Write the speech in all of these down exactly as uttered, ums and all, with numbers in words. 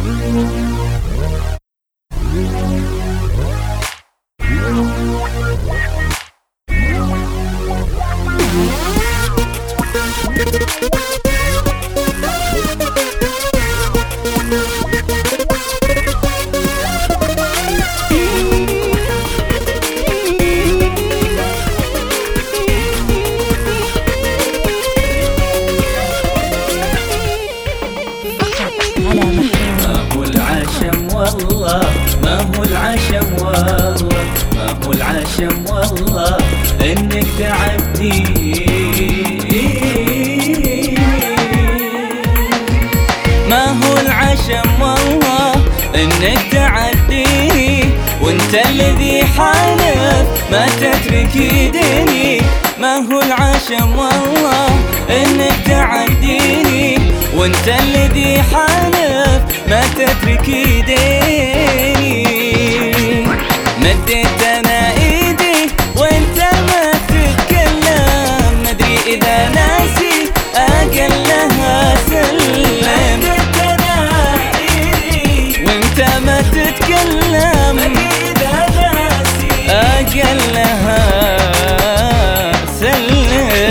والله ما هو العشم، والله ما هو العشم، والله انك تعدي. ما هو العشم والله انك تعديني، وانت الذي حالف ما تتركي ديني. ما هو العشم والله انك تعديني، وانت الذي حالف ما تتركي ديني. مديت انا ايدي وانت ما تتكلم، مدري اذا ناسي اقلها سلم. مديت انا ايدي وانت ما تتكلم، مدري اذا ناسي اقلها سلم.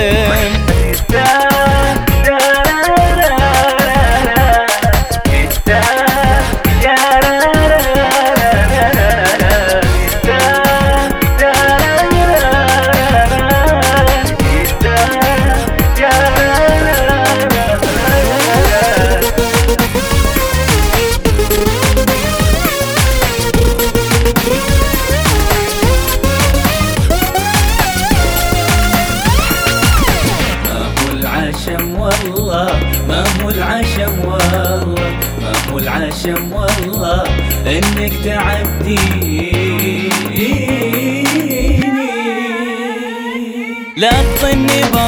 والله ما هو العشم، والله ما هو العشم، والله انك تعديني. لا تظني